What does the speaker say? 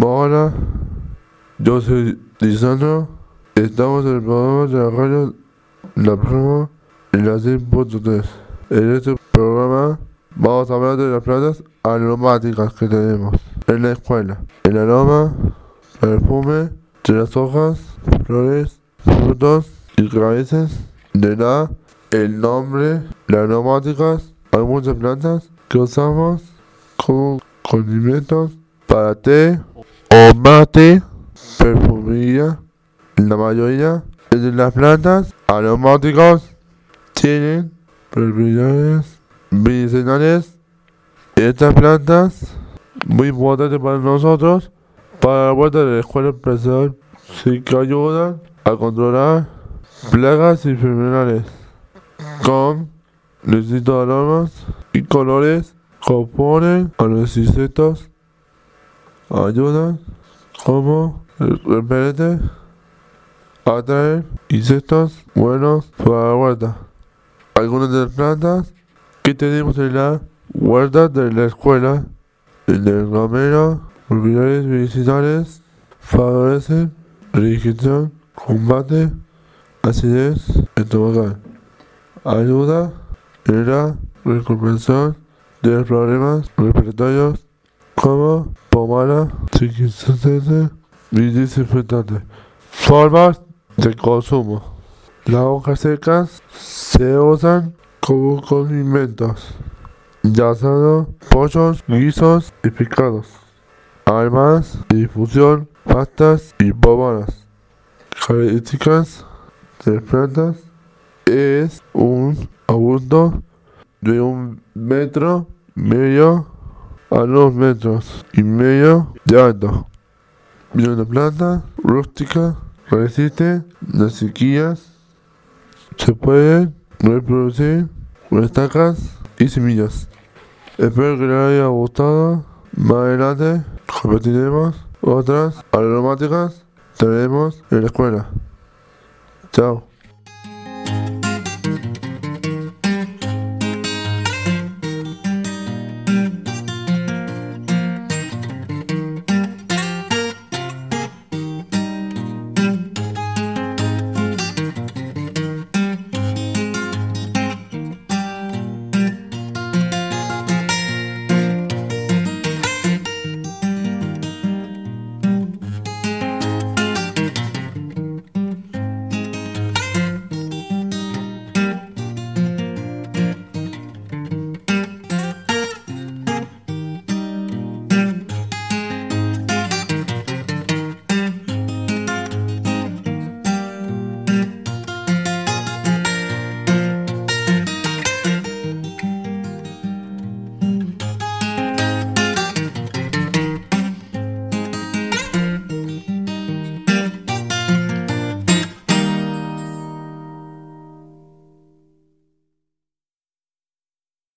Hola, yo soy Lisandro. Estamos en el programa de la radio La Promo en la 100.3. En este programa vamos a hablar de las plantas aromáticas que tenemos en la escuela. El aroma, perfume de las hojas, flores, frutos y raíces de el nombre de aromáticas. Hay muchas plantas que usamos como condimentos para té o mate, perfumería. La mayoría de las plantas aromáticas tienen propiedades medicinales. Estas plantas, muy importantes para nosotros, para la vuelta de la escuela empresarial, sí que ayudan a controlar plagas y enfermedades con distintos aromas y colores. Componen a los insectos, ayudan como repelente, atraer insectos buenos para la huerta. Algunas de las plantas que tenemos en la huerta de la escuela, en el romero, propiedades medicinales, favorecen la digestión, combate acidez estomacal, ayuda en la recuperación de los problemas respiratorios como pomada, psiquiátrica y desinfectante. Formas de consumo. Las hojas secas se usan como condimentos, ya asado, pollos, guisos y picados. Además de difusión, pastas y pomadas. Características de las plantas es un arbusto de 1,5 metros a 2,5 metros de alto. Es una planta rústica, resiste las sequías, se pueden reproducir con estacas y semillas. Espero que les haya gustado. Más adelante compartiremos otras aromáticas que tenemos en la escuela. Chao.